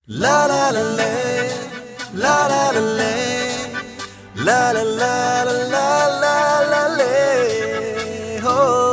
La la la la, la la la la, la la la la la la la, oh.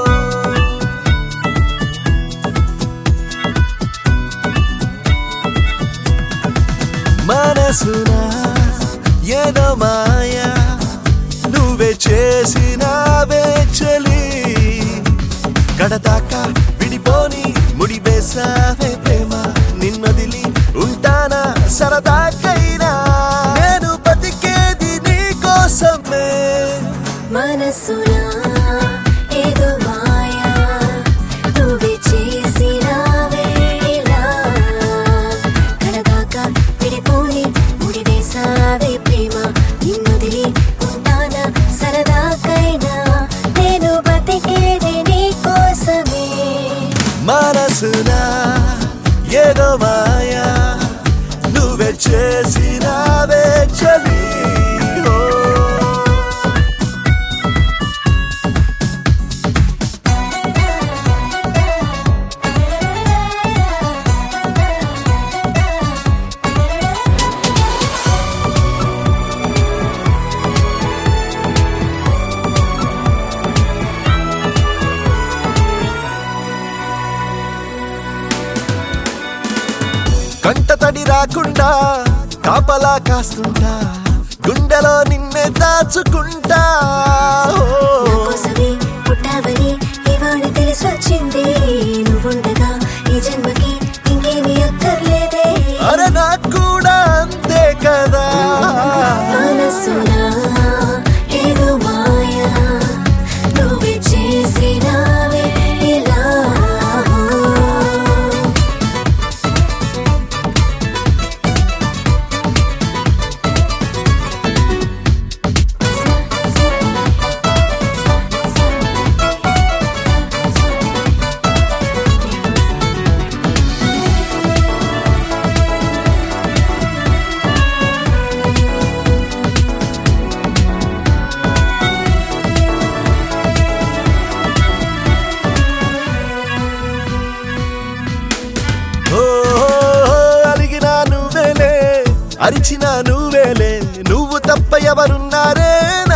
మనసున ఏదో మాయా నువ్వే చేసినావే చలి కడదాకా విడిపోని ముడివేసావే ప్రేమ నిన్నదిలి ఉంటానా సరదాకైనా నేను బతికేది నీ కోసమే మనసున ఏదో మాయా నువ్వే చేసినావే ఇలా కడదాకా విడిపోని ముడివేసావే ప్రేమ నిన్నదిలి ఉంటానా సరదాకైనా నేను బతికేది నీ కోసమే మనసున ఏదో మాయా నువ్వే చేసినావే చలి కంట తడి రాకుండా కాపలా కాస్తుంటా గుండెలో నిన్నే దాచుకుంటా కోసమే పుట్టావని ఇవాళ తెలిసొచ్చింది నువ్వుండగా ఈ జన్మకి ఇంకేమీ అక్కర్లేదే అరే నాకు కూడా అంతే కదా మనసున ఏదో మాయా నువ్వే చేసినావే ఇలా అలిగినా నువ్వేలే అరిచినా నువ్వేలే నువ్వు తప్ప ఎవరున్నారే